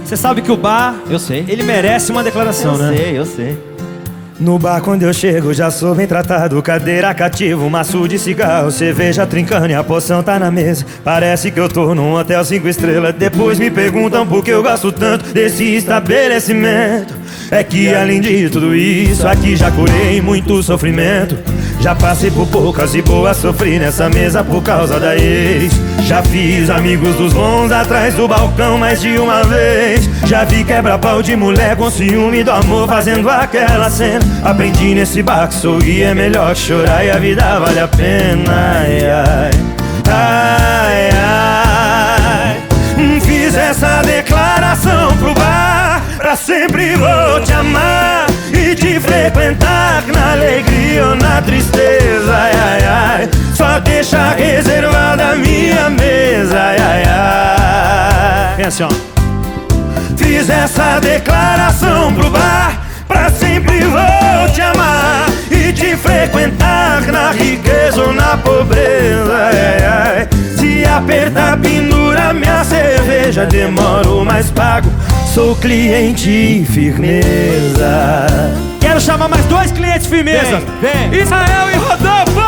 Você sabe que o bar, Eu sei. ele merece uma declaração, né? Eu sei. No bar quando eu chego já sou bem tratado. Cadeira cativa, um maço de cigarro, cerveja trincando e a poção tá na mesa. Parece que eu tô num hotel 5 estrelas. Depois me perguntam por que eu gosto tanto desse estabelecimento. É que além de tudo isso, aqui já curei muito sofrimento. Já passei por poucas e boas, sofri nessa mesa por causa da ex. Já fiz amigos dos bons atrás do balcão mais de uma vez. Já vi quebra-pau de mulher com ciúme do amor fazendo aquela cena. Aprendi nesse bar que sorrir é melhor que chorar e a vida vale a pena. Ai, ai, ai, ai. Fiz essa declaração pro bar: pra sempre vou te amar e te frequentar, na alegria ou na tristeza. Ai, ai, ai. Só deixa reservada a minha mesa. Ai, ai, ai. Vem assim, ó. Fiz essa declaração pro bar: pra sempre vou te amar e te frequentar, na riqueza ou na pobreza. Ai, ai, ai. Se apertar, pendura minha cerveja, demoro mas pago, sou cliente firmeza. Quero chamar mais 2 clientes firmeza. Vem. Israel e Rodolfo!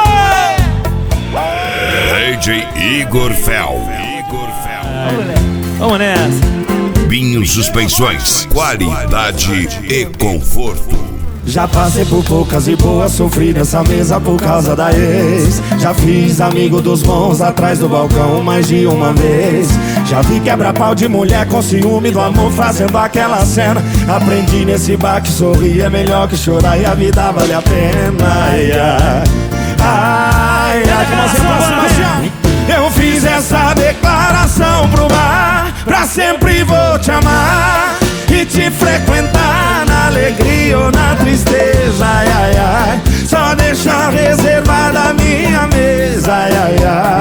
DJ Igor Fel. Vamos nessa. Binho Suspensões, qualidade e conforto. Já passei por poucas e boas, sofri nessa mesa por causa da ex. Já fiz amigo dos bons atrás do balcão mais de uma vez. Já vi quebra-pau de mulher com ciúme do amor fazendo aquela cena. Aprendi nesse bar que sorrir é melhor que chorar e a vida vale a pena. Ai, ai, ai, ai. Eu fiz essa declaração pro bar: pra sempre vou te amar e te frequentar, na alegria ou na tristeza. Ai, ai, ai. Só deixar reservada a minha mesa. Ai, ai,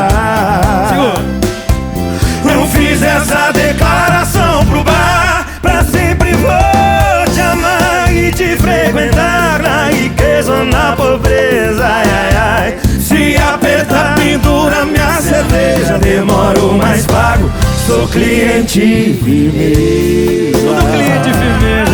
ai. Eu fiz essa declaração pro bar: pra sempre vou te amar e te frequentar, na riqueza ou na pobreza. Ai, ai, ai. Se apertar, pendura minha cerveja, demoro mas pago, sou cliente firmeza. Tudo cliente firmeza.